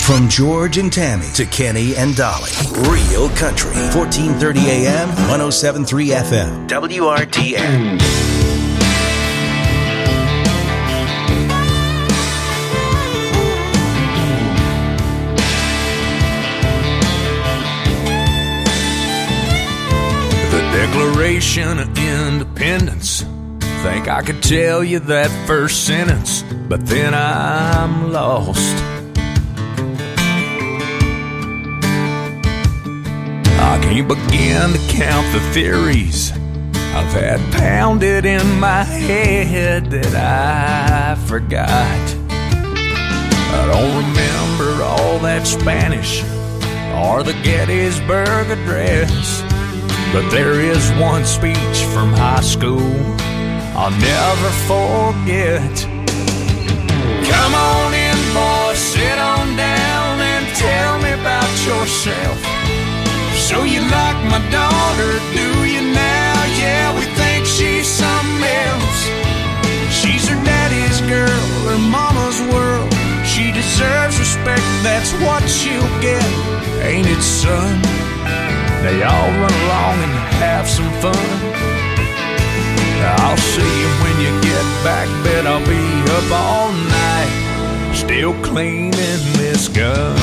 From George and Tammy to Kenny and Dolly. Real Country. 1430 AM, 107.3 FM. WRDN. The Declaration of Independence. Think I could tell you that first sentence, but then I'm lost. I can't begin to count the theories I've had pounded in my head that I forgot. I don't remember all that Spanish or the Gettysburg Address, but there is one speech from high school I'll never forget. Come on in, boys, sit on down and tell me about yourself. So you like my daughter, do you now? Yeah, we think she's something else. She's her daddy's girl, her mama's world. She deserves respect, that's what she'll get. Ain't it, son? They all run along and have some fun. I'll see you when you get back, bet I'll be up all night, still cleaning this gun.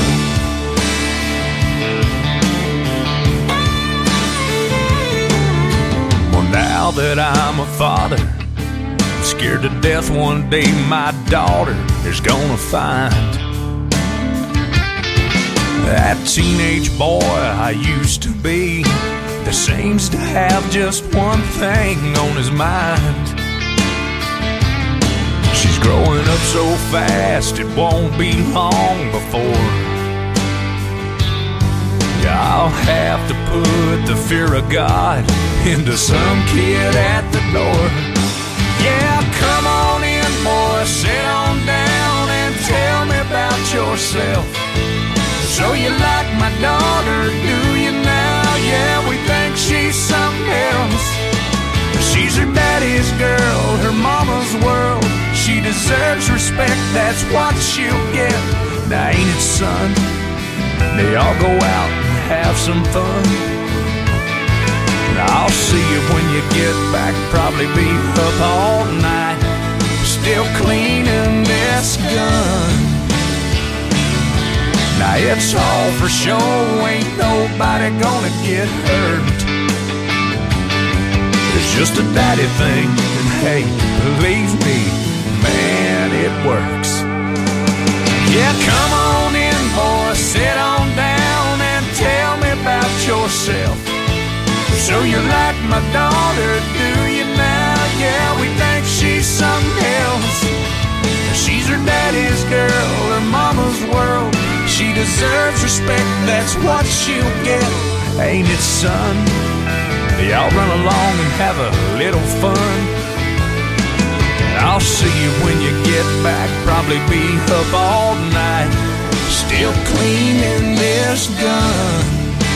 Well, now that I'm a father, I'm scared to death one day my daughter is gonna find that teenage boy I used to be that seems to have just one thing on his mind. She's growing up so fast it won't be long before I'll have to put the fear of God into some kid at the door. Yeah, come on in, boy, sit on down and tell me about yourself. So you like my daughter, do you now? Yeah, we think she's something else. She's her daddy's girl, her mama's world. She deserves respect, that's what she'll get. Now ain't it, son? They all go out and have some fun. And I'll see you when you get back, probably be up all night, still cleaning this gun. Now it's all for show, ain't nobody gonna get hurt. It's just a daddy thing, and hey, believe me, man, it works. Yeah, come on in, boy, sit on down and tell me about yourself. So you like my daughter, do you now? Yeah, we think she's something else. She's her daddy's girl, her mama's world. She deserves respect, that's what she'll get. Ain't it, son? Y'all run along and have a little fun. I'll see you when you get back, probably be up all night, still cleaning this gun.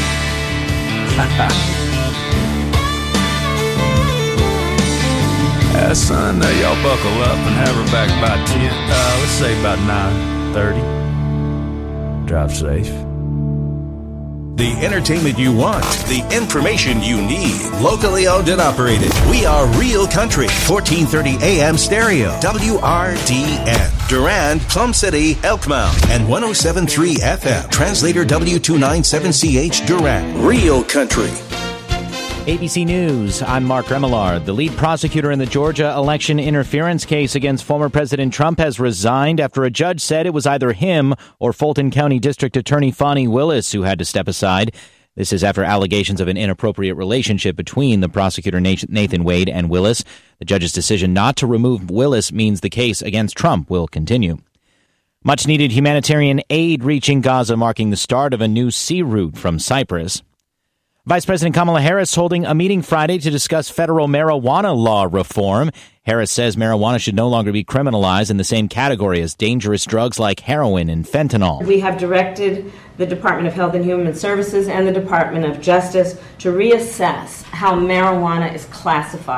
Son, y'all buckle up and have her back by 10, let's say about 9:30. Drive safe. The entertainment you want, the information you need, locally owned and operated. We are Real Country, 1430 AM stereo, WRDN. Durand, Plum City, Elkmount, and 107.3 FM. Translator W297CH Durand. Real Country. ABC News, I'm Mark Remillard. The lead prosecutor in the Georgia election interference case against former President Trump has resigned after a judge said it was either him or Fulton County District Attorney Fani Willis who had to step aside. This is after allegations of an inappropriate relationship between the prosecutor Nathan Wade and Willis. The judge's decision not to remove Willis means the case against Trump will continue. Much-needed humanitarian aid reaching Gaza, marking the start of a new sea route from Cyprus. Vice President Kamala Harris holding a meeting Friday to discuss federal marijuana law reform. Harris says marijuana should no longer be criminalized in the same category as dangerous drugs like heroin and fentanyl. We have directed the Department of Health and Human Services and the Department of Justice to reassess how marijuana is classified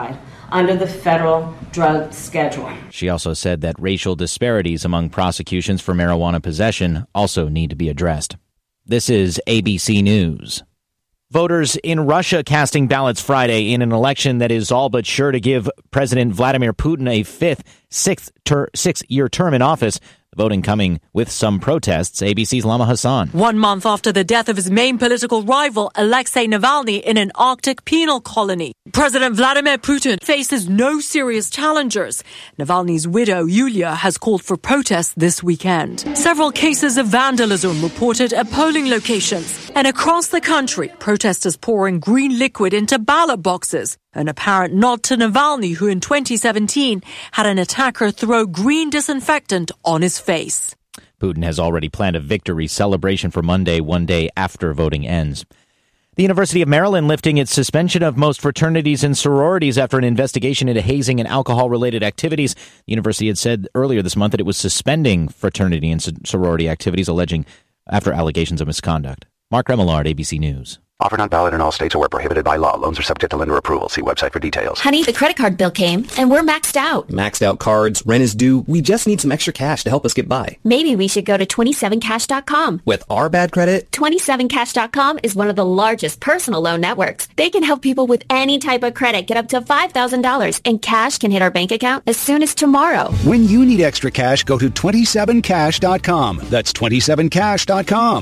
under the federal drug schedule. She also said that racial disparities among prosecutions for marijuana possession also need to be addressed. This is ABC News. Voters in Russia casting ballots Friday in an election that is all but sure to give President Vladimir Putin a six-year term in office. The voting coming with some protests. ABC's Lama Hassan. 1 month after the death of his main political rival, Alexei Navalny, in an Arctic penal colony. President Vladimir Putin faces no serious challengers. Navalny's widow, Yulia, has called for protests this weekend. Several cases of vandalism reported at polling locations. And across the country, protesters pouring green liquid into ballot boxes. An apparent nod to Navalny, who in 2017 had an attacker throw green disinfectant on his face. Putin has already planned a victory celebration for Monday, one day after voting ends. The University of Maryland lifting its suspension of most fraternities and sororities after an investigation into hazing and alcohol-related activities. The university had said earlier this month that it was suspending fraternity and sorority activities after allegations of misconduct. Mark Remillard, ABC News. Offered not valid in all states or where prohibited by law. Loans are subject to lender approval. See website for details. Honey, the credit card bill came, and we're maxed out. Maxed out cards, rent is due. We just need some extra cash to help us get by. Maybe we should go to 27cash.com. With our bad credit? 27cash.com is one of the largest personal loan networks. They can help people with any type of credit get up to $5,000, and cash can hit our bank account as soon as tomorrow. When you need extra cash, go to 27cash.com. That's 27cash.com.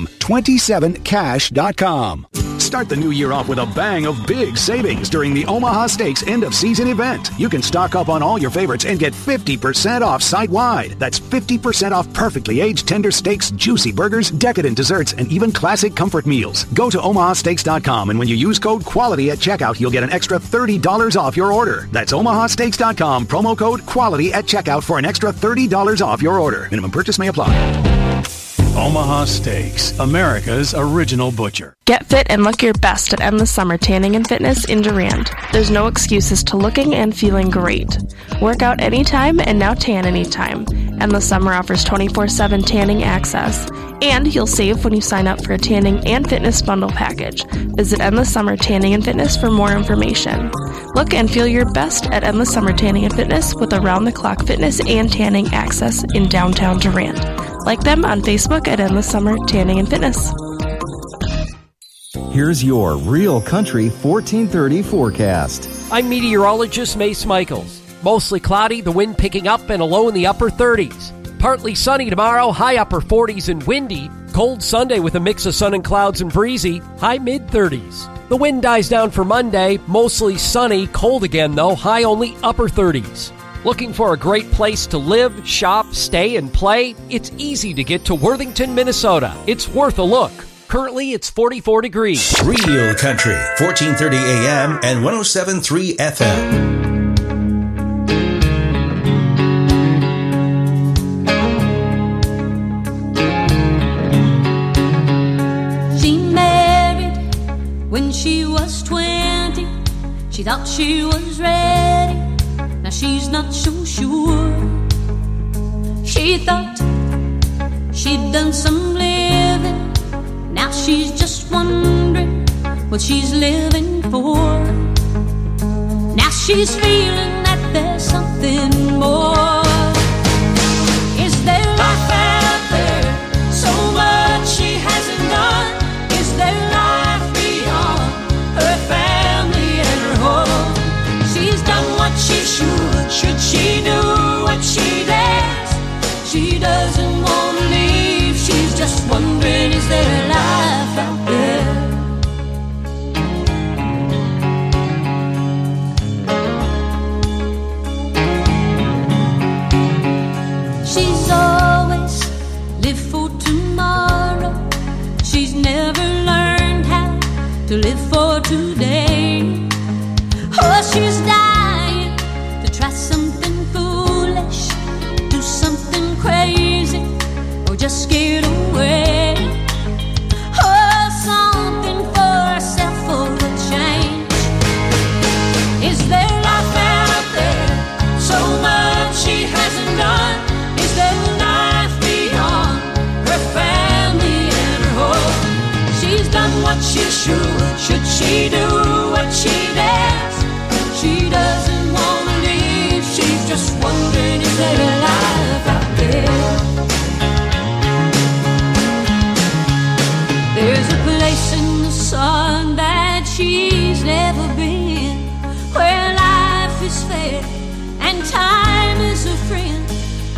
27cash.com. Start the new year off with a bang of big savings during the Omaha Steaks end-of-season event. You can stock up on all your favorites and get 50% off site-wide. That's 50% off perfectly aged tender steaks, juicy burgers, decadent desserts, and even classic comfort meals. Go to omahasteaks.com, and when you use code QUALITY at checkout, you'll get an extra $30 off your order. That's omahasteaks.com, promo code QUALITY at checkout for an extra $30 off your order. Minimum purchase may apply. Omaha Steaks, America's original butcher. Get fit and look your best at Endless Summer Tanning and Fitness in Durand. There's no excuses to looking and feeling great. Work out anytime and now tan anytime. Endless Summer offers 24/7 tanning access. And you'll save when you sign up for a tanning and fitness bundle package. Visit Endless Summer Tanning and Fitness for more information. Look and feel your best at Endless Summer Tanning and Fitness with around-the-clock fitness and tanning access in downtown Durand. Like them on Facebook at Endless Summer Tanning and Fitness. Here's your Real Country 1430 forecast. I'm meteorologist Mace Michaels. Mostly cloudy, the wind picking up and a low in the upper 30s. Partly sunny tomorrow, high upper 40s and windy. Cold Sunday with a mix of sun and clouds and breezy, high mid-30s. The wind dies down for Monday, mostly sunny, cold again though, high only upper 30s. Looking for a great place to live, shop, stay, and play? It's easy to get to Worthington, Minnesota. It's worth a look. Currently, it's 44 degrees. Real Country, 1430 AM and 107.3 FM. When she was 20, she thought she was ready. Now she's not so sure. She thought she'd done some living. Now she's just wondering what she's living for. Now she's feeling that there's something more. Is there life out there? So much she hasn't done. Is there life beyond her family and her home? She's done what she should she do what she does? She doesn't want to leave, she's just wondering, is there a life out there? She's always lived for tomorrow. She's never learned how to live for today. Oh, she's dying to try something foolish, do something crazy, or just get away. Oh, something for herself for a change. Is there life out there? So much she hasn't done. Is there life beyond her family and her home? She's done what she should she do what she does? She doesn't want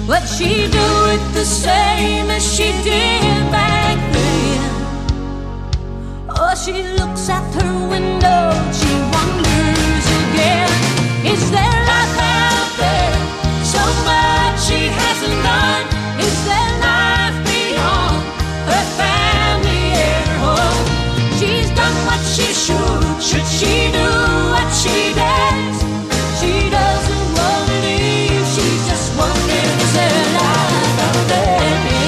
but she do it the same as she did back then. Oh, she looks out her window, she wonders again, is there life out there? So much she hasn't done. Is there life beyond her family at home? She's done what she should she do what she does? She doesn't want to leave, she's just wondering, is there life out there?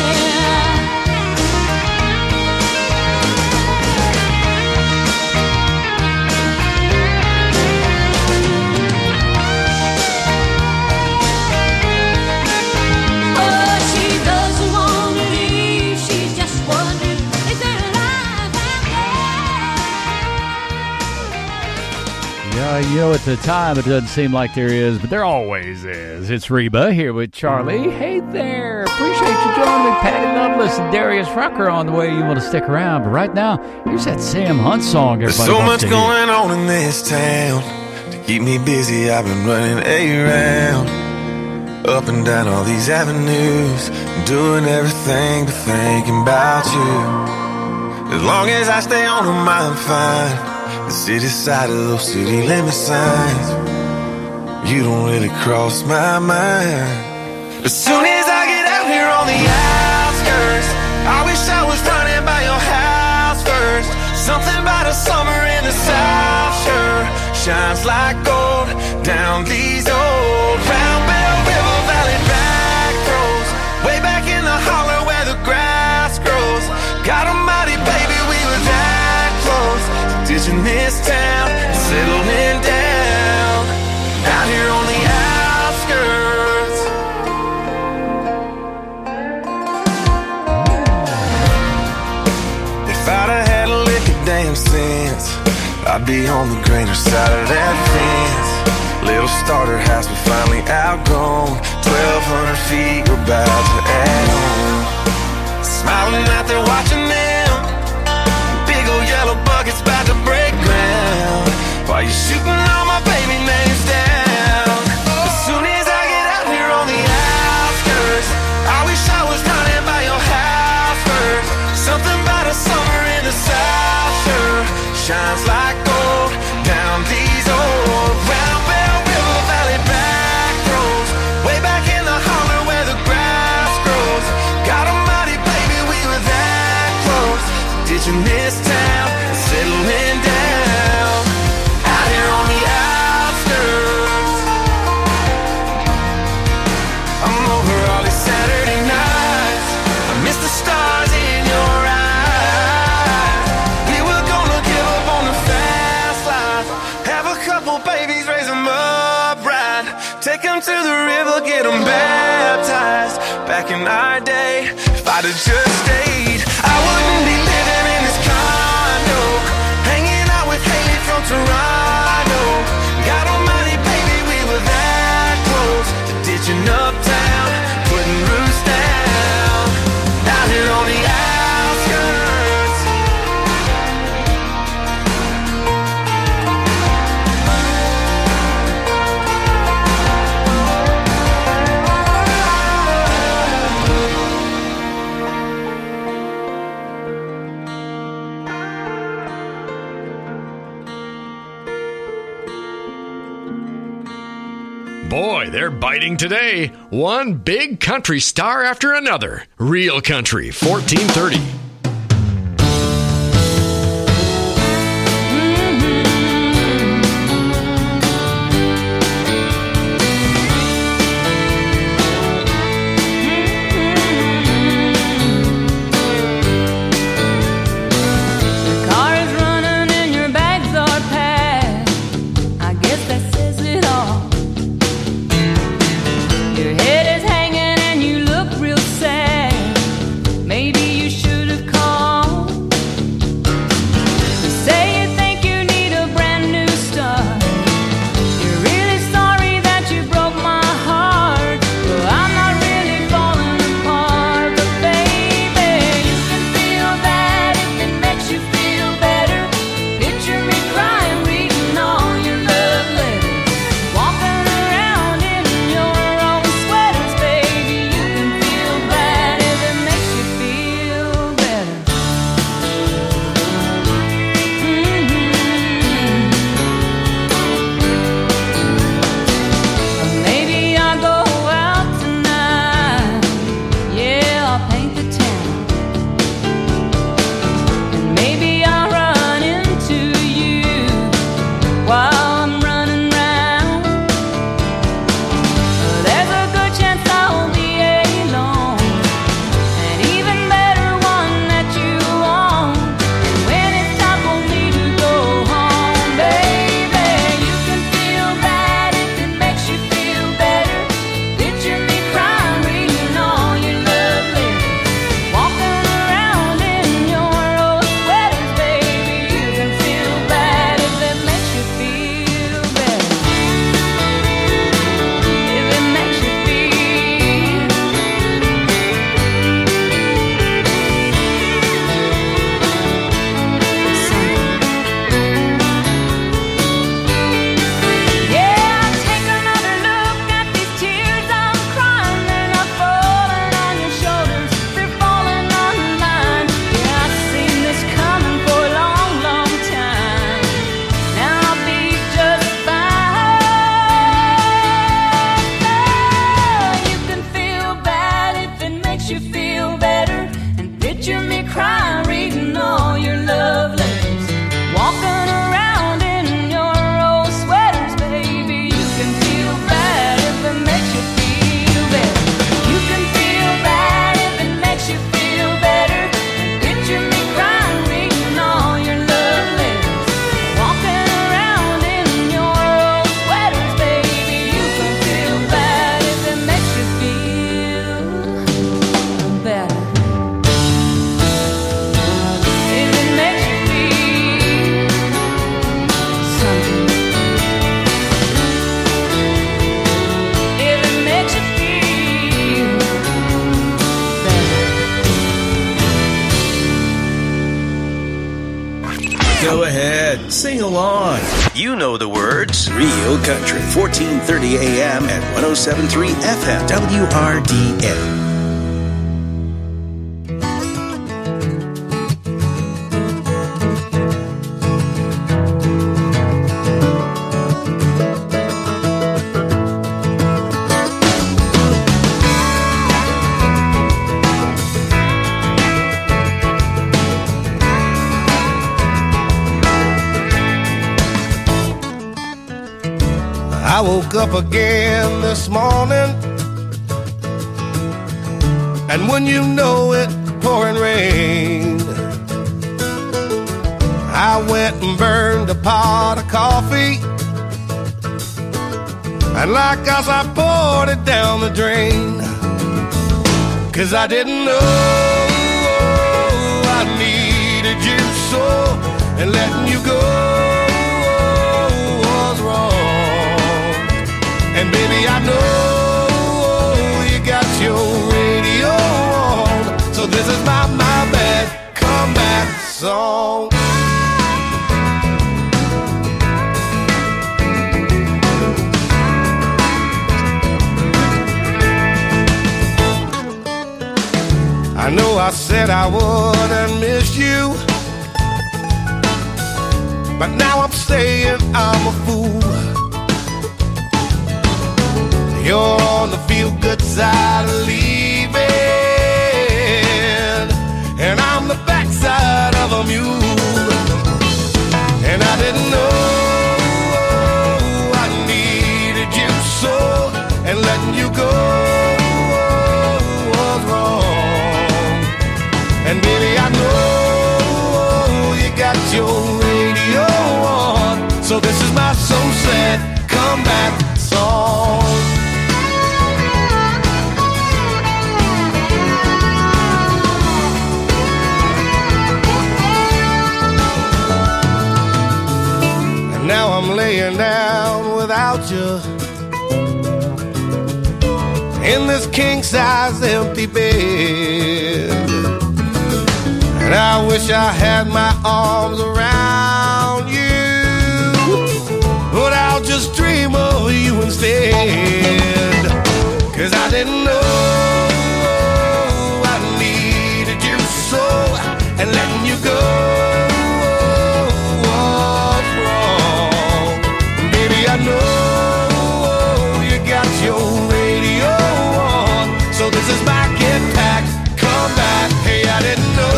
You know, at the time, it doesn't seem like there is, but there always is. It's Reba here with Charlie. Hey there. Appreciate you joining me. Patty Loveless and Darius Rucker on the way. You want to stick around. But right now, here's that Sam Hunt song everybody There's so wants much to hear. going on in this town. To keep me busy, I've been running around. Up and down all these avenues. Doing everything but thinking about you. As long as I stay on them, I'm fine. The city side of those city limit signs, you don't really cross my mind. As soon as I get out here on the outskirts, I wish I was running by your house first. Something about a summer in the South sure shines like gold down these old Round Bell River Valley back roads, way back in the holler where the grass grows. God almighty, baby, we were that close. Ditching this town, settling down, out here on the outskirts. If I'd have had a lick of damn sense, I'd be on the greener side of that fence. Little starter house, we finally outgrown. 1,200 feet, we're about to add on. Smiling out there watching them, big old yellow buckets about to break ground, while you're shooting all my baby names down. As soon as I get out here on the outskirts, I wish I was running by your house first. Something about a summer in the South sure shines like gold down these old Round Bell River Valley back roads, way back in the holler where the grass grows. God almighty, baby, we were that close. Ditching this town, settling down, out here on the outskirts. I'm over all these Saturday nights, I miss the stars in your eyes. We were gonna give up on the fast life, have a couple babies, raise them up right, take them to the river, get them baptized. Back in our day, if I'd have just stayed, I wouldn't be living in this condo, hanging out with Haley from Toronto. God almighty, baby, we were that close to ditching uptown, putting roots down, out here on the outskirts. Boy, they're biting today. One big country star after another. Real Country, 1430. Your head is hanging and you look real sad. Maybe you should have Sing along. You know the words. Real Country, 1430 AM and 107.3 FM, WRDN. I woke up again this morning, and when you know it, pouring rain. I went and burned a pot of coffee, and like us I poured it down the drain. 'Cause I didn't know I needed you so, and letting you go was wrong. And baby, I know you got your radio on, so this is my bad comeback song. I know I said I wouldn't miss you, but now I'm saying I'm a fool. You're on the feel-good side of leaving, and I'm the backside of a mule. And I didn't know I needed you so, and letting you go was wrong. And baby, I know you got your radio on, so this is my so sad comeback song. Now I'm laying down without you in this king-size empty bed, and I wish I had my arms around you, but I'll just dream of you instead. 'Cause I didn't know I needed you so, and letting you go I know you got your radio on, so this is my get back, come back. Hey, I didn't know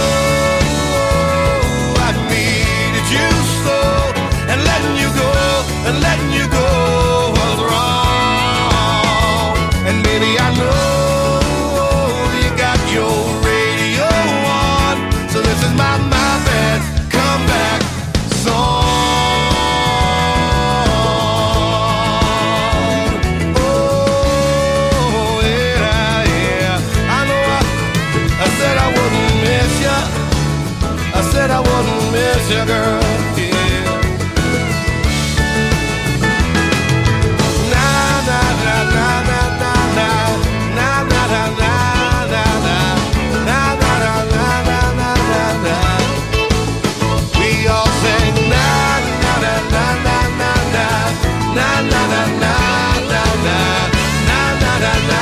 I needed you so, and letting you go was wrong. And baby, I know you got your radio on, so this is my bad comeback song. Said I wouldn't miss you, girl, yeah. Na na na na na na na na na na na na na na na na na. We all sing na na na na na na na na na na na na na na na na.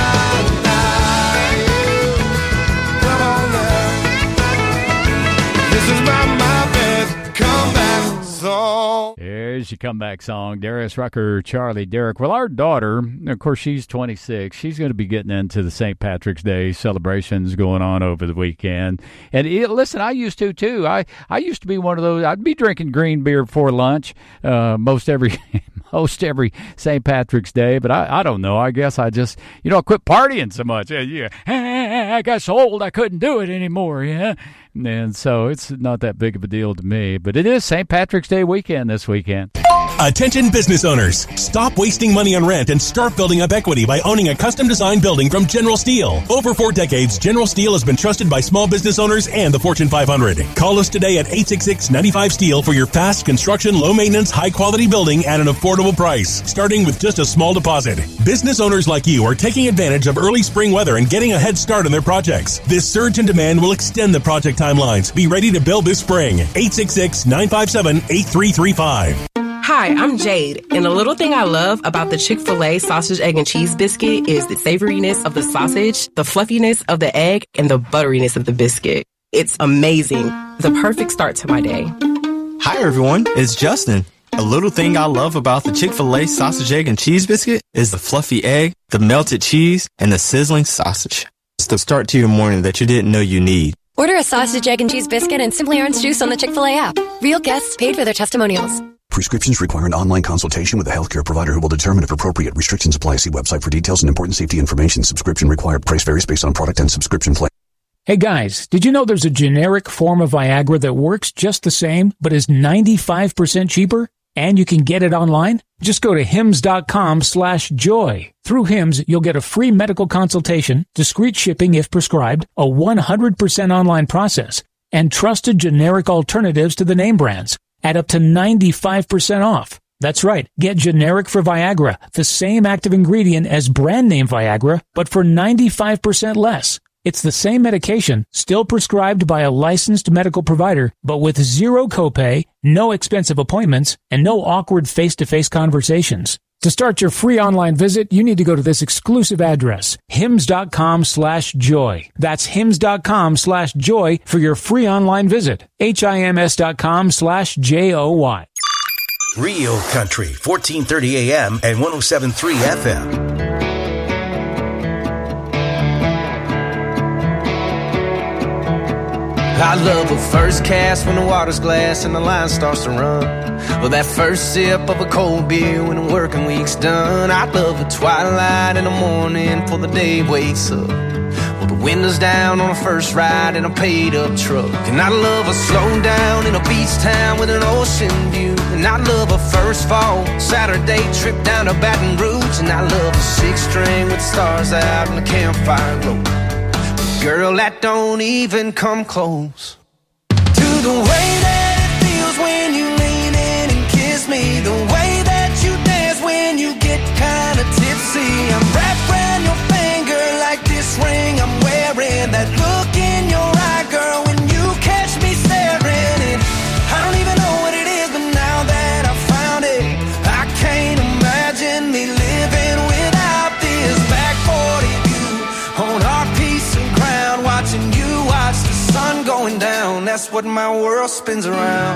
Come on now. This is my bad comeback song. There's your comeback song. Darius Rucker, Charlie, Derek. Well, our daughter, of course, she's 26. She's going to be getting into the St. Patrick's Day celebrations going on over the weekend. And listen, I used to, too. I used to be one of those. I'd be drinking green beer before lunch most every St. Patrick's Day. But I don't know. I guess I just, I quit partying so much. Yeah. I got so old I couldn't do it anymore, yeah. And so it's not that big of a deal to me. But it is St. Patrick's Day weekend this weekend. Attention business owners. Stop wasting money on rent and start building up equity by owning a custom-designed building from General Steel. Over 4 decades, General Steel has been trusted by small business owners and the Fortune 500. Call us today at 866-95-STEEL for your fast construction, low-maintenance, high-quality building at an affordable price, starting with just a small deposit. Business owners like you are taking advantage of early spring weather and getting a head start on their projects. This surge in demand will extend the project timelines. Be ready to build this spring. 866-957-8335. Hi, I'm Jade, and the little thing I love about the Chick-fil-A sausage, egg, and cheese biscuit is the savoriness of the sausage, the fluffiness of the egg, and the butteriness of the biscuit. It's amazing. The perfect start to my day. Hi, everyone. It's Justin. A little thing I love about the Chick-fil-A sausage, egg, and cheese biscuit is the fluffy egg, the melted cheese, and the sizzling sausage. It's the start to your morning that you didn't know you need. Order a sausage, egg, and cheese biscuit and Simply Orange juice on the Chick-fil-A app. Real guests paid for their testimonials. Prescriptions require an online consultation with a healthcare provider who will determine if appropriate. Restrictions apply. See website for details and important safety information. Subscription required. Price varies based on product and subscription plan. Hey guys, did you know there's a generic form of Viagra that works just the same, but is 95% cheaper? And you can get it online? Just go to hims.com/joy. Through Hims, you'll get a free medical consultation, discreet shipping if prescribed, a 100% online process, and trusted generic alternatives to the name brands at up to 95% off. That's right. Get generic for Viagra, the same active ingredient as brand name Viagra, but for 95% less. It's the same medication, still prescribed by a licensed medical provider, but with zero copay, no expensive appointments, and no awkward face-to-face conversations. To start your free online visit, you need to go to this exclusive address, hims.com/joy. That's hims.com/joy for your free online visit. HIMS.com/JOY. Real Country, 1430 AM and 107.3 FM. I love a first cast when the water's glass and the line starts to run. Or that first sip of a cold beer when the working week's done. I love a twilight in the morning before the day wakes up. Well, the windows down on a first ride in a paid-up truck. And I love a slow down in a beach town with an ocean view. And I love a first fall Saturday trip down to Baton Rouge. And I love a six-string with stars out and a campfire glow. Girl, that don't even come close to the way that it feels when you lean in and kiss me. The way that you dance when you get kinda tipsy. I'm wrapped around your finger like this ring I'm wearing. That look in your eye, girl, when you catch me staring. And I don't even know what it is, but now that I found it, I can't imagine me living without this back 40 view on our piece of ground, watching you watch the sun going down. That's what my world spins around.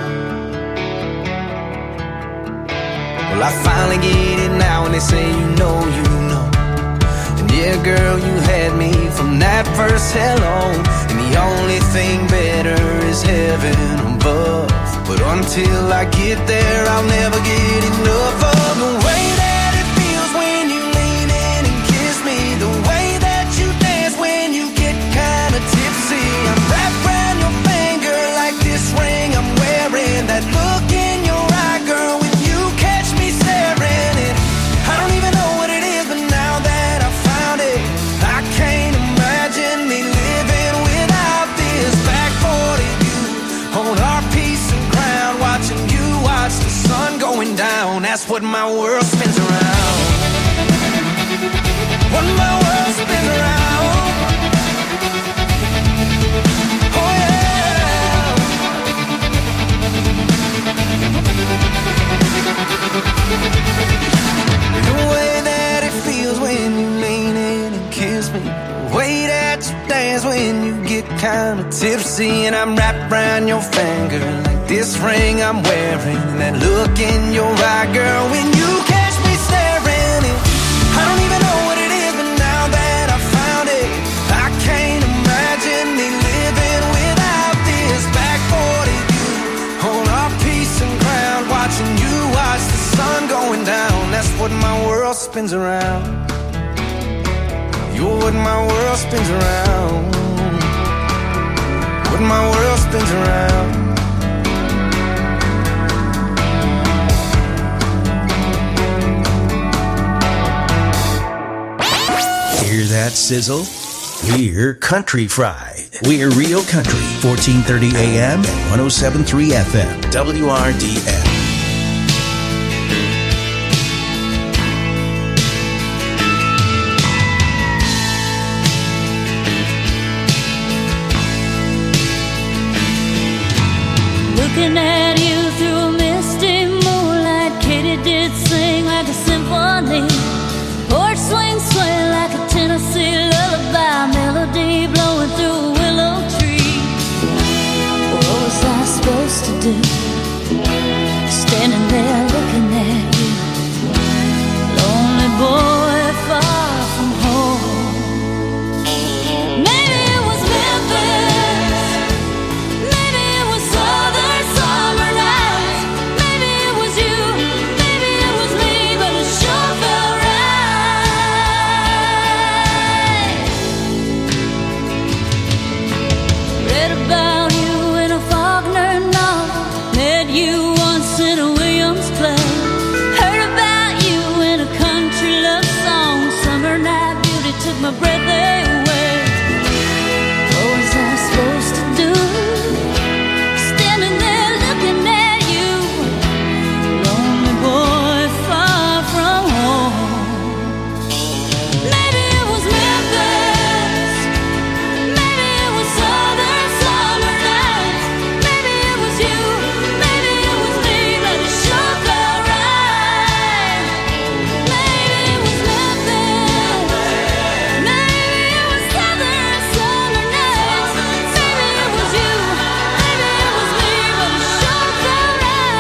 Well, I finally get it now, and they say you know. And yeah, girl, you had me from that first hello. And the only thing better is heaven above. But until I get there, I'll never get enough of the way that it feels when you lean in and kiss me. The way that you dance when you get kinda tipsy. I'm wrapped around your finger like this ring I'm wearing. That look in your eye, girl, when you catch me staring. And I don't even know what it is, but now that I found it, I can't imagine me living without this back 40 view on our piece of ground, watching you watch the sun going down. That's what my world spins around. What my world spins around. Oh yeah. The way that it feels when you lean in and kiss me. The way that you dance when you get kinda tipsy. And I'm wrapped around your finger like this ring I'm wearing. And that look in your eye, girl, when you catch me staring. And I don't even know what it is, but now that I found it, I can't imagine me living without this back 40 view on our piece of ground, watching you watch the sun going down. That's what my world spins around. You're what my world spins around. What my world spins around. Hear that sizzle? We're Country Fried. We're Real Country, 1430 AM and 107.3 FM, WRDN. Looking at you through a misty moonlight, Katie did sing like a symphony. Porch swing sway like a Tennessee lullaby, melody blowing through a willow tree. What was I supposed to do? Standing there looking at you, lonely boy far from home. Maybe it was Memphis, maybe it was southern summer nights, maybe it was you, maybe it was me, but it sure felt right. Read about you in a Faulkner novel, met you once in a Williams play, heard about you in a country love song, summer night beauty took my breath away. What was I supposed to do? Standing there looking at you, lonely boy far from home. Maybe it was Memphis, maybe it was southern summer nights, maybe it was you, maybe it was me, but it sure felt right. Maybe it was Memphis, maybe it was southern summer nights, maybe it was you, maybe it was me, but it sure felt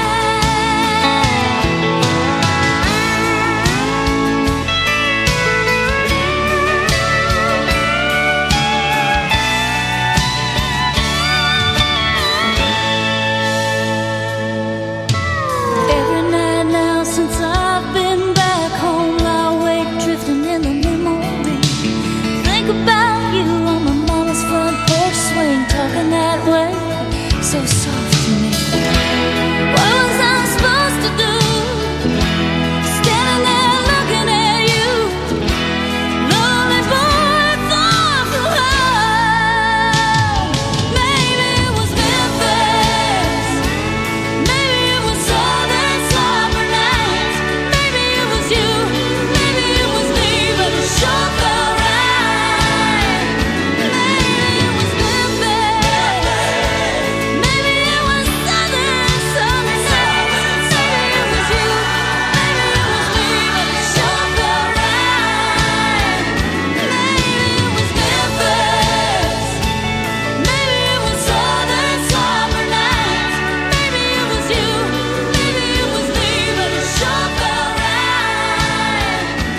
Every night now since I've been back home, I wake drifting in the memory. Think about you on my mama's front porch swing, talking that way, so soft to me. What was I supposed to do? Standing there looking at you, lonely boy far from home. Maybe it was Memphis, maybe it was southern summer nights, maybe it was you, maybe it was me, but it sure felt right. Maybe it was Memphis, maybe it was southern summer nights, maybe it was you, maybe it was me, but it sure felt right. Maybe it was Memphis, maybe it was southern summer nights, maybe it was you, maybe it was me, but it sure felt right.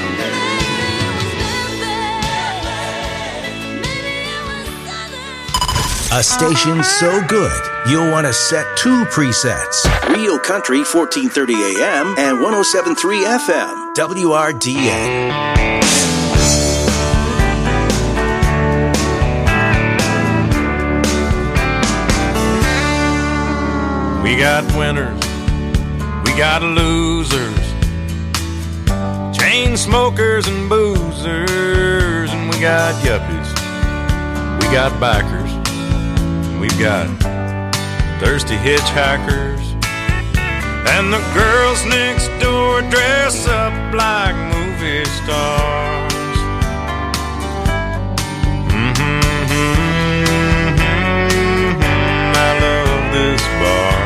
A station so good, you'll want to set two presets. Real Country, 1430 AM and 107.3 FM, WRDN. We got winners, we got losers, chain smokers and boozers, and we got yuppies, we got bikers, and we've got thirsty hitchhikers, and the girls next door dress up like movie stars. I love this bar.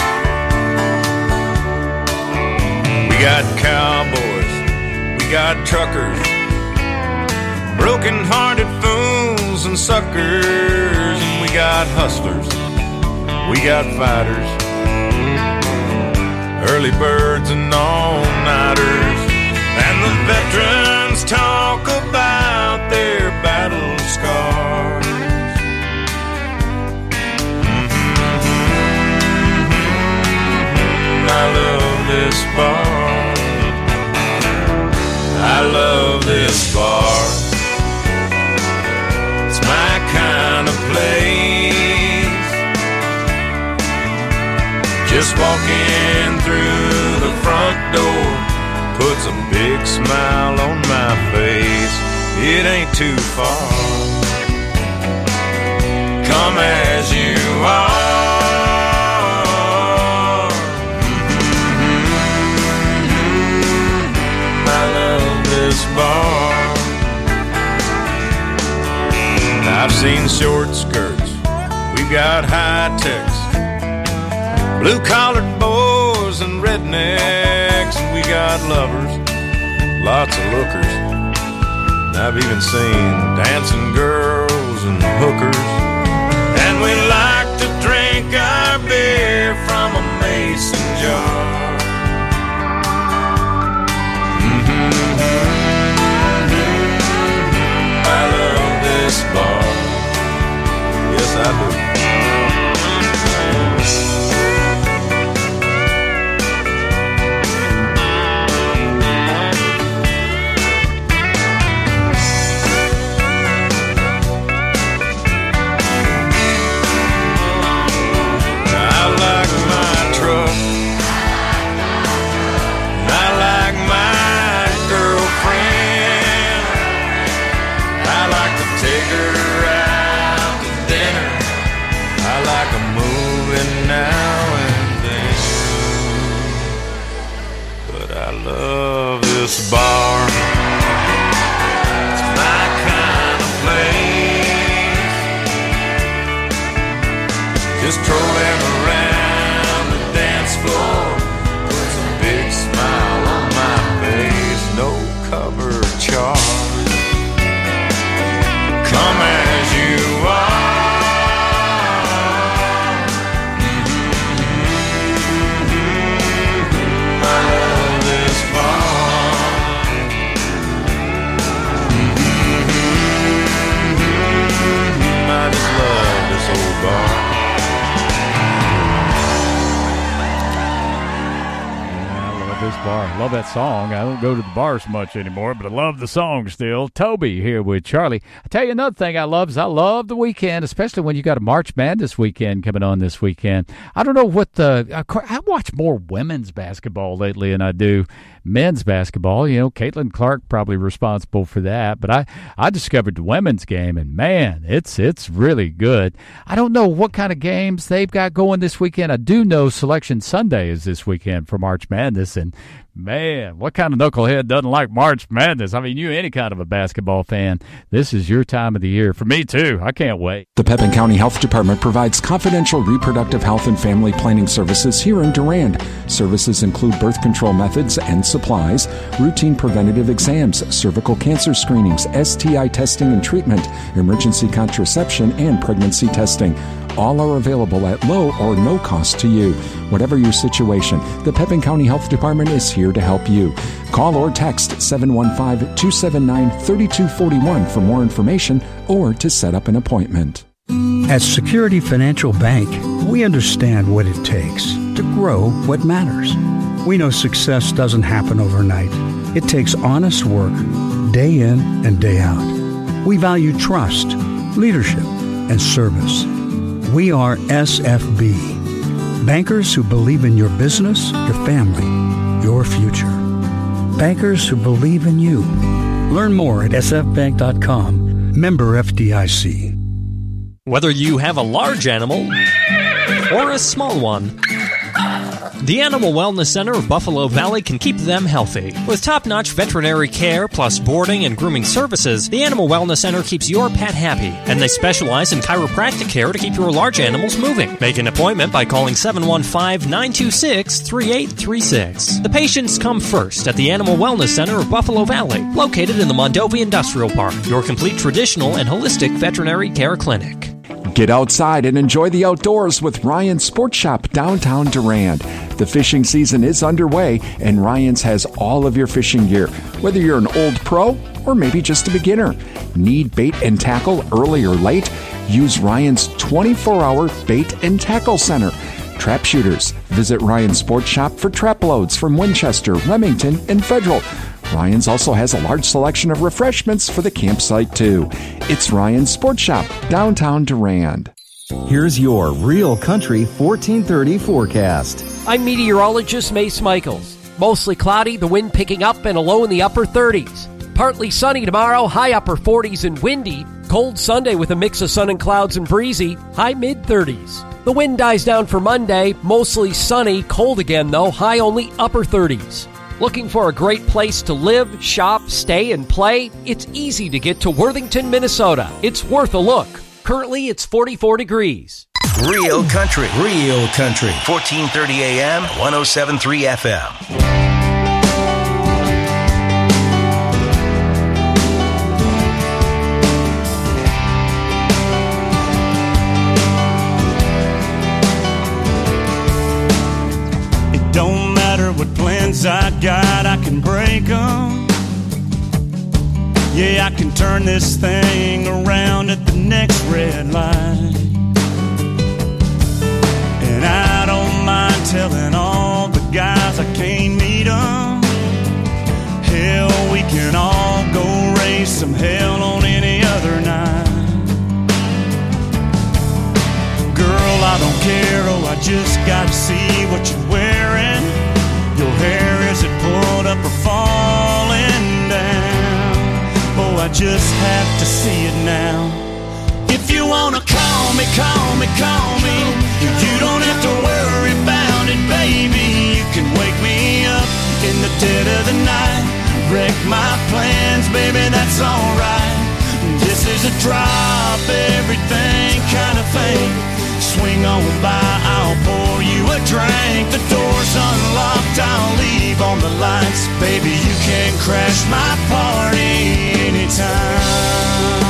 We got cowboys, we got truckers, broken-hearted fools and suckers, and we got hustlers, we got fighters, early birds and all-nighters, and the veterans talk about their battle scars. I love this bar. I love this bar. It's my kind of place. Just walking through the front door puts a big smile on my face. it ain't too far. Come as you are. I love this bar. I've seen short skirts, we've got high techs, blue-collared boys and rednecks, and we got lovers, lots of lookers. And I've even seen dancing girls and hookers. And we like to drink our beer from a mason jar. I love this bar. Yes, I do. Love this bar. It's my kind of place. Just trolling around the dance floor puts a big smile on my face. No cover charge. Come as you are. This bar. I love that song. I don't go to the bars much anymore, but I love the song still. Toby here with Charlie. I tell you another thing I love is I love the weekend, especially when you got a March Madness weekend coming on this weekend. I don't know what I watch more women's basketball lately than I do men's basketball. You know, Caitlin Clark probably responsible for that, but I discovered the women's game, and man, it's really good. I don't know what kind of games they've got going this weekend. I do know Selection Sunday is this weekend for March Madness, and man, what kind of knucklehead doesn't like March Madness? I mean, you any kind of a basketball fan, this is your time of the year. For me, too. I can't wait. The Pepin County Health Department provides confidential reproductive health and family planning services here in Durand. Services include birth control methods and supplies, routine preventative exams, cervical cancer screenings, STI testing and treatment, emergency contraception, and pregnancy testing. All are available at low or no cost to you. Whatever your situation, the Pepin County Health Department is here to help you. Call or text 715-279-3241 for more information or to set up an appointment. At Security Financial Bank, we understand what it takes to grow what matters. We know success doesn't happen overnight. It takes honest work, day in and day out. We value trust, leadership, and service. We are SFB, bankers who believe in your business, your family, your future. Bankers who believe in you. Learn more at sfbank.com. Member FDIC. Whether you have a large animal or a small one, the Animal Wellness Center of Buffalo Valley can keep them healthy. With top-notch veterinary care plus boarding and grooming services, the Animal Wellness Center keeps your pet happy, and they specialize in chiropractic care to keep your large animals moving. Make an appointment by calling 715-926-3836. The patients come first at the Animal Wellness Center of Buffalo Valley, located in the Mondovi Industrial Park, your complete traditional and holistic veterinary care clinic. Get outside and enjoy the outdoors with Ryan's Sports Shop downtown Durand. The fishing season is underway, and Ryan's has all of your fishing gear, whether you're an old pro or maybe just a beginner. Need bait and tackle early or late? Use Ryan's 24-hour bait and tackle center. Trap shooters, visit Ryan's Sports Shop for trap loads from Winchester, Remington, and Federal. Ryan's also has a large selection of refreshments for the campsite, too. It's Ryan's Sports Shop, downtown Durand. Here's your Real Country 1430 forecast. I'm meteorologist Mace Michaels. Mostly cloudy, the wind picking up and a low in the upper 30s. Partly sunny tomorrow, high upper 40s and windy. Cold Sunday with a mix of sun and clouds and breezy, high mid-30s. The wind dies down for Monday, mostly sunny, cold again though, high only upper 30s. Looking for a great place to live, shop, stay, and play? It's easy to get to Worthington, Minnesota. It's worth a look. Currently, it's 44 degrees. Real country. 1430 AM, 107.3 FM. Don't matter what plans I got, I can break them. Yeah, I can turn this thing around at the next red light. And I don't mind telling all the guys I can't meet them. Hell, we can all go raise some hell on any other night. Girl, I don't care, oh, I just gotta see what you're wearing. Your hair, is it pulled up or falling down? Oh, I just have to see it now. If you wanna call me, call me, call me. You don't have to worry about it, baby. You can wake me up in the dead of the night. Wreck my plans, baby, that's alright. This is a drop everything kind of thing. Swing on by, I'll pour you a drink. The door's unlocked, I'll leave on the lights. Baby, you can crash my party anytime.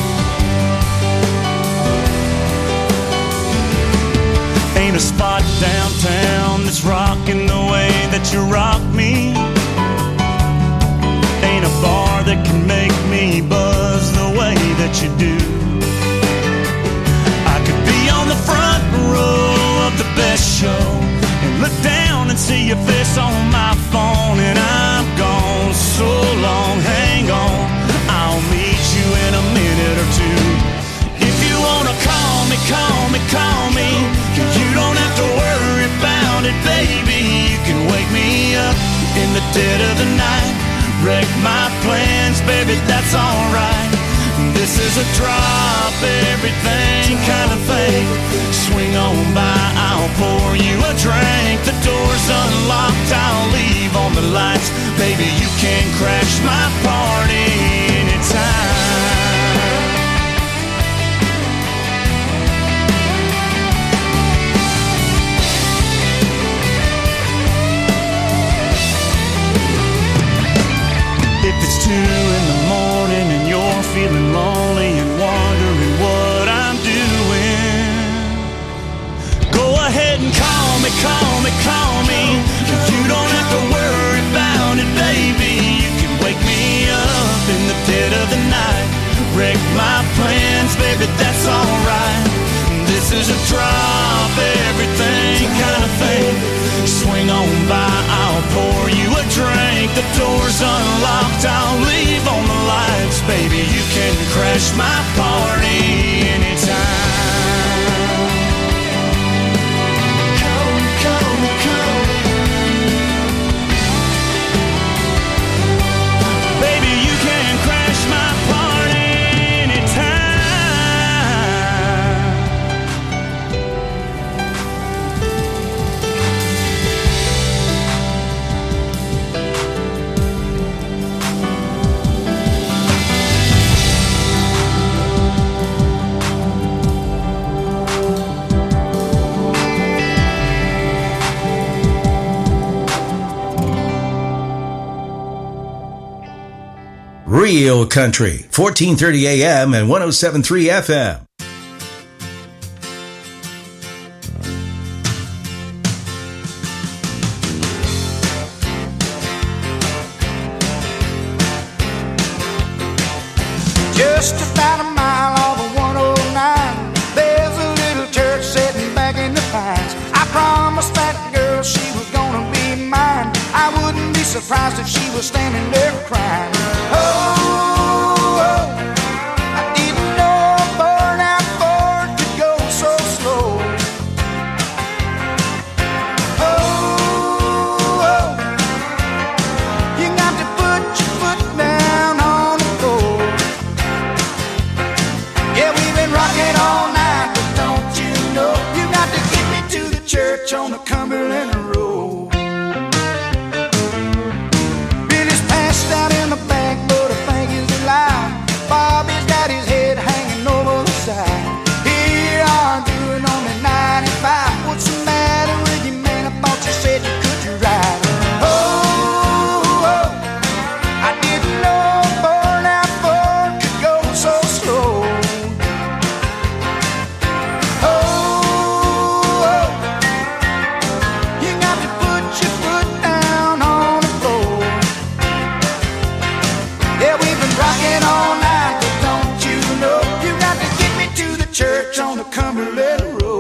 Ain't a spot downtown that's rocking the way that you rock me. Ain't a bar that can make me buzz the way that you do. On the front row of the best show and look down and see your face on my phone, and I'm gone so long, hang on, I'll meet you in a minute or two. If you wanna call me, call me, call me. You don't have to worry about it, baby. You can wake me up in the dead of the night. Wreck my plans, baby, that's alright. This is a drop everything kind of thing. Swing on by, I'll pour you a drink. The door's unlocked, I'll leave on the lights. Baby, you can crash my party anytime. If it's 2 in the morning and you're feeling lonely and wondering what I'm doing, go ahead and call me, call me, call me. You don't have to worry about it, baby. You can wake me up in the dead of the night. Wreck my plans, baby, that's alright. This is a drop everything kind of thing. Swing on by, I'll pour you a drink. The door's unlocked, I'll leave on the lights. Baby, you can crash my party anytime. Come, come, come. Baby, you can crash my party anytime. Real country. 1430 AM and 107.3 FM. Just about a mile off of 109, there's a little church sitting back in the pines. I promised that girl she was gonna be mine. I wouldn't be surprised if she was standing there crying. Oh, oh, I didn't know a burnout Ford could go so slow. Oh, oh, you got to put your foot down Cumberland Road.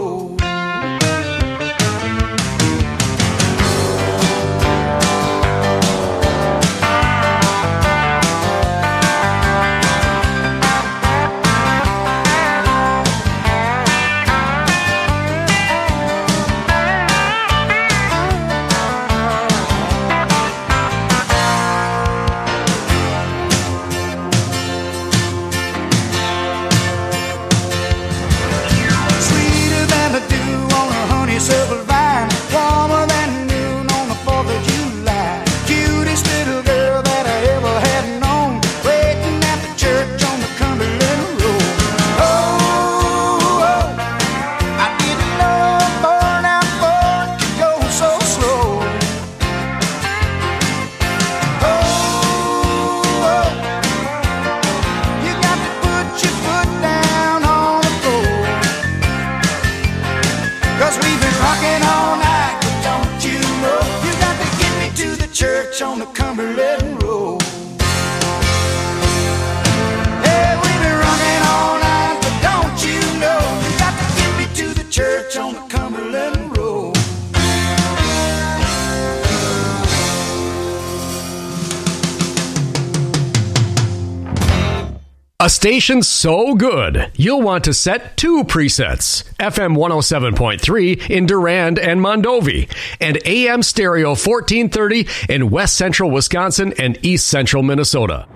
A station so good, you'll want to set 2 presets. FM 107.3 in Durand and Mondovi, and AM stereo 1430 in West Central Wisconsin and East Central Minnesota.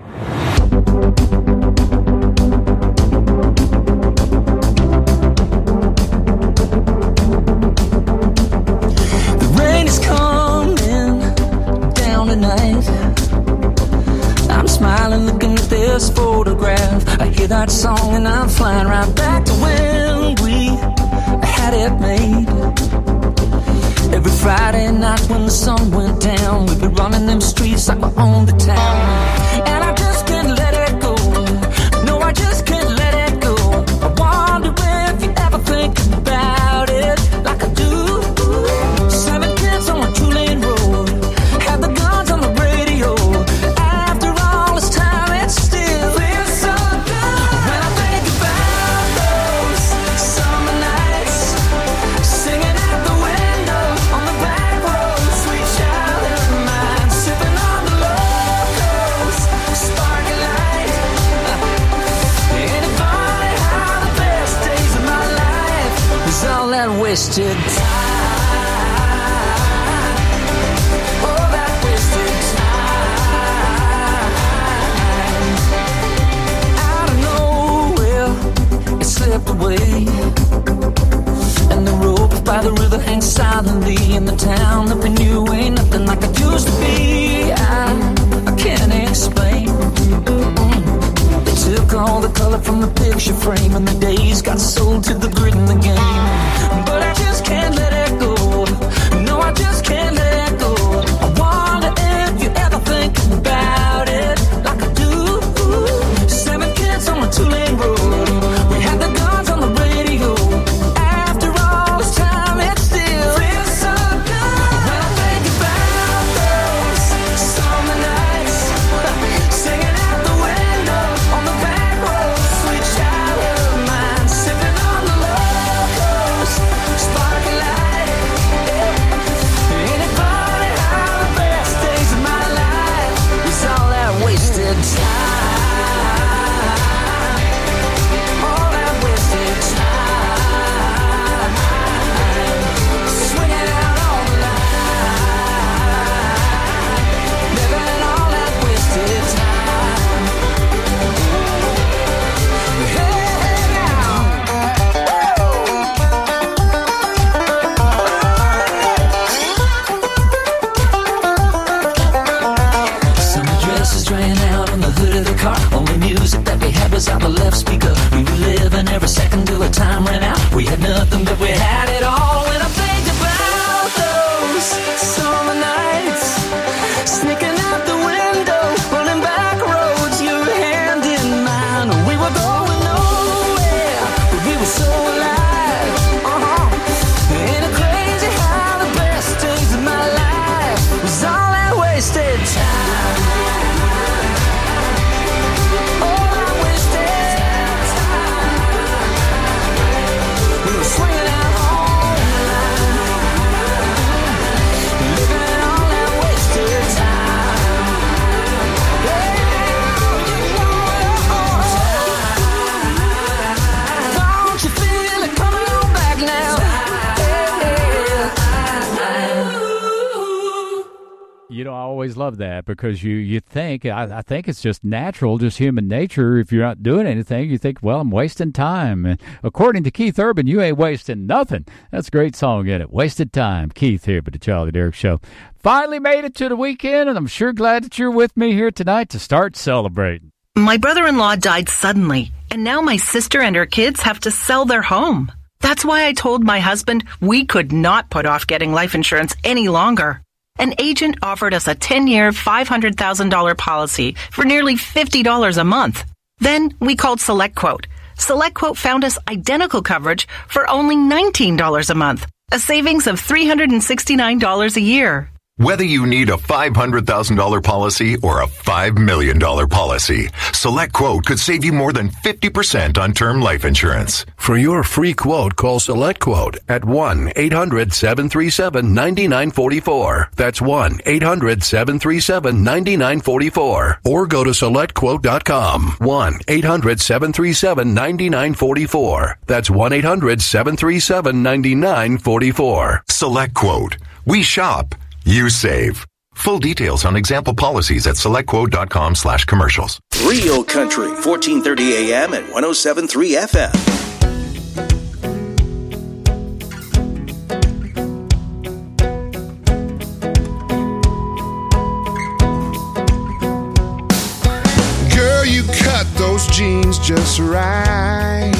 The rain is coming down tonight. I'm smiling looking at this photograph. I hear that song and I'm flying right back to when we had it made. Every Friday night when the sun went down, we'd be running them streets like we owned the town. And I just can't let it go. No, I just can't let it go. I wonder if you ever think about it like I do. 7 kids on a 2-lane road, had the guns on the radio. After all this time, it still feels so good. When I think about those summer nights, singing out the window on the back road, sweet child of mine, sipping on the locals, sparkling light. Ain't it funny how the best days of my life was all that wasted time? Oh, that wasted time. Out of nowhere, it slipped away, and the rope by the river hangs silently in the town that we knew ain't nothing like it used to be. I can't explain. They took all the color from the picture frame, and the days got sold to the grit in the game. But I just can't let it go. No, I just can't let it go. I wonder if you ever think about it like I do. 7 kids on a 2-lane road, we had the guns on the radio. After all this time, it still feels so good. When I think about those summer nights, singing out the window on the back road, sweet child of mine, sipping on the locals, sparkling light. Ain't it funny how the best days of my life was all that wasted time? All that wasted time. Swinging out on the line, living all that wasted time. Hey, now. Summer dresses ran out on the hood of the car. Only music that we had was out the left speaker. We were living every second till the time ran out. We had nothing, but we had it all. When I think about those summer nights, sneaking out the window, running back roads, your hand in mine. We were going nowhere, but we were so alive. Ain't it crazy how the best days of my life was all that wasted time? All that wasted time. always love that because you think, I think it's just natural, just human nature. If you're not doing anything, you think, well, I'm wasting time. And according to Keith Urban, you ain't wasting nothing. That's a great song, isn't it? Wasted Time. Keith here with the Charlie Derrick Show. Finally made it to the weekend, and I'm sure glad that you're with me here tonight to start celebrating. My brother-in-law died suddenly, and now my sister and her kids have to sell their home. That's why I told my husband we could not put off getting life insurance any longer. An agent offered us a 10-year, $500,000 policy for nearly $50 a month. Then we called SelectQuote. SelectQuote found us identical coverage for only $19 a month, a savings of $369 a year. Whether you need a $500,000 policy or a $5 million policy, SelectQuote could save you more than 50% on term life insurance. For your free quote, call SelectQuote at 1-800-737-9944. That's 1-800-737-9944. Or go to SelectQuote.com. 1-800-737-9944. That's 1-800-737-9944. SelectQuote. We shop. You save. Full details on example policies at selectquote.com/commercials. Real Country, 1430 AM and 107.3 FM. Girl, you cut those jeans just right.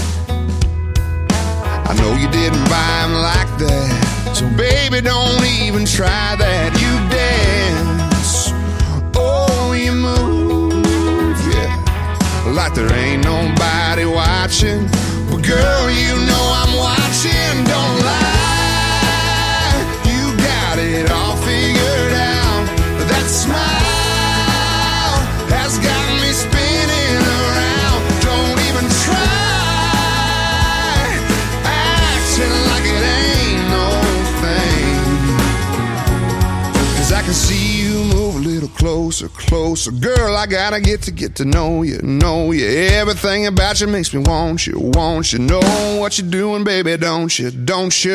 I know you didn't buy them like that. So baby, don't even try that. You dance, oh, you move, yeah, like there ain't nobody watching. But girl, you know I'm watching, don't lie. You got it all figured out. That smile has got me spinning around. Don't even try acting like it ain't no. I can see you move a little closer, closer. Girl, I gotta get to know you, know you. Everything about you makes me want you, want you. Know what you're doing, baby, don't you, don't you?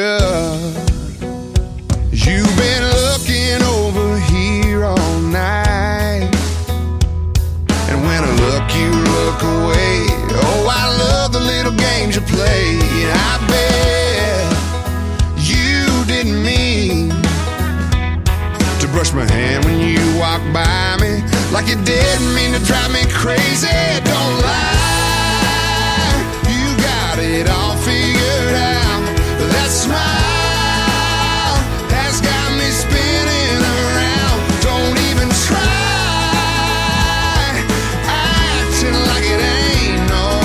You've been looking over here all night, and when I look, you look away. Oh, I love the little games you play. I bet you didn't mean to brush my hand when you walk by me, like you didn't mean to drive me crazy. Don't lie, you got it all figured out. That smile has got me spinning around. Don't even try acting like it ain't no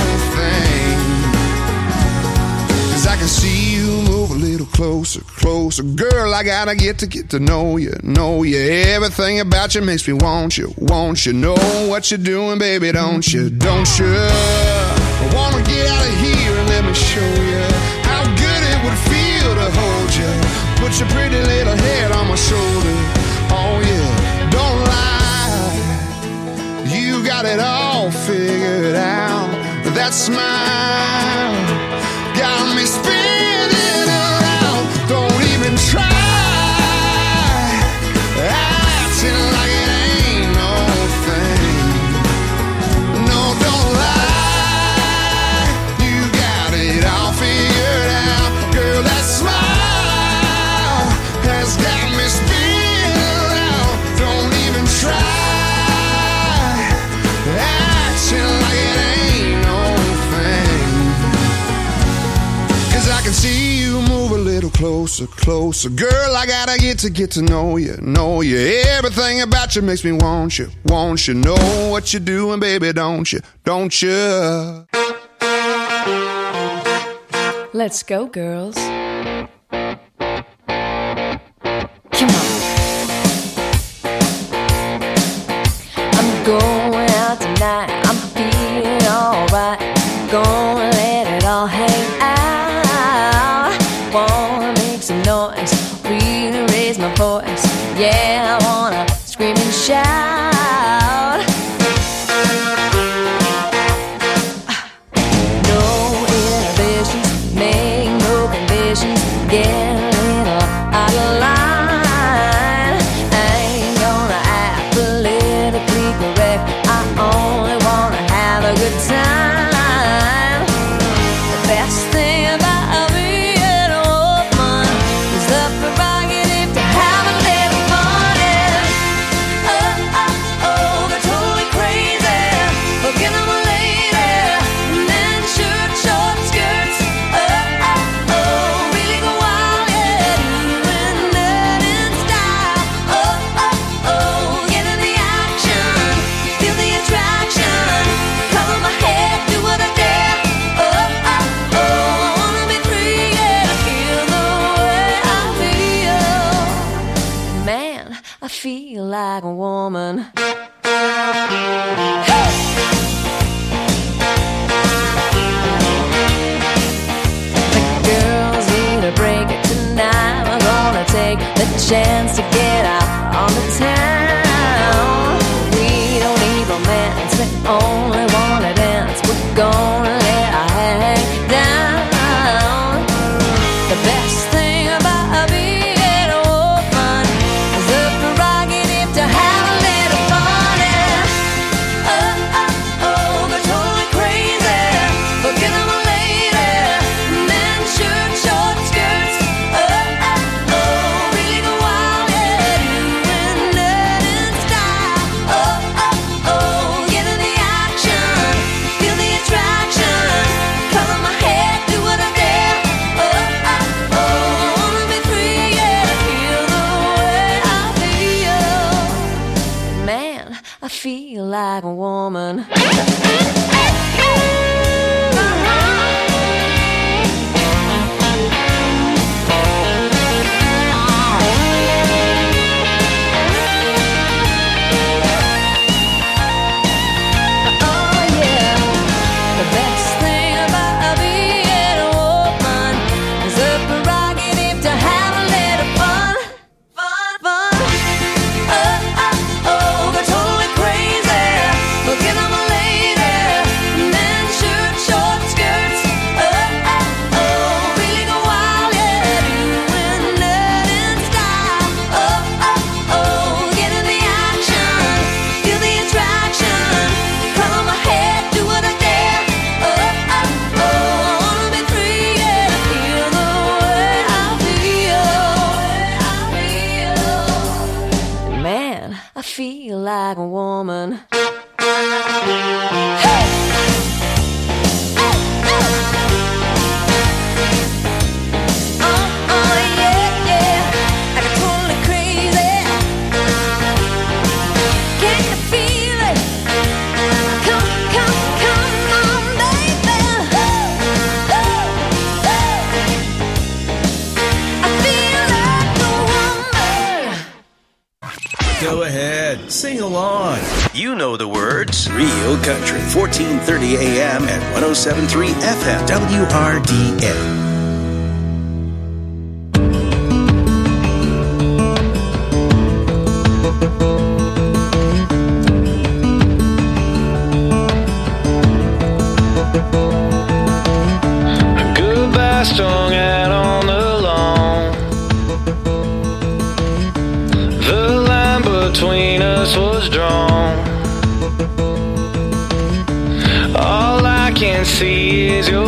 thing. 'Cause I can see you move a little closer, closer. Girl, I gotta get to know you, know you. Everything about you makes me want you, want you. Know what you're doing, baby, don't you, don't you? I wanna get out of here and let me show you how good it would feel to hold you. Put your pretty little head on my shoulder. Oh yeah, don't lie, you got it all figured out. That smile got me spinning around. Don't even try acting like it ain't no thing. No, don't lie, you got it all figured out. Girl, that smile has got me spinning around. Don't even try acting like it ain't no thing. 'Cause I can see you move a little closer, closer. Girl, I gotta get to know you, know you. Everything about you makes me want you, want you. Know what you're doing, baby, don't you, don't you? Let's go, girls. Come on. I'm going out tonight. I'm feeling alright. Gonna let it all hang out. Wanna make some noise, really raise my voice. Yeah, I wanna scream and shout. No inhibitions, make no conditions. Get a little out of line. I ain't gonna ask chance to get out on the town. We don't need romance, we only wanna dance. We're gonna let our hang down. The best thing about being a woman is the prerogative to have a little fun. And they're totally crazy, forget them a lady. Men shirt, short skirts. Really go wild, yeah, doing it in style. Get in the action, feel the attraction. Color my hair, do what I dare. Wanna be free, yeah, feel the way I feel. Man, I feel like a woman. I feel like a woman. Go ahead, sing along. You know the words. Real Country, 1430 AM and 107.3 FM, WRDN. Goodbye strung out on the lawn. The line between us was drawn. All I can see is your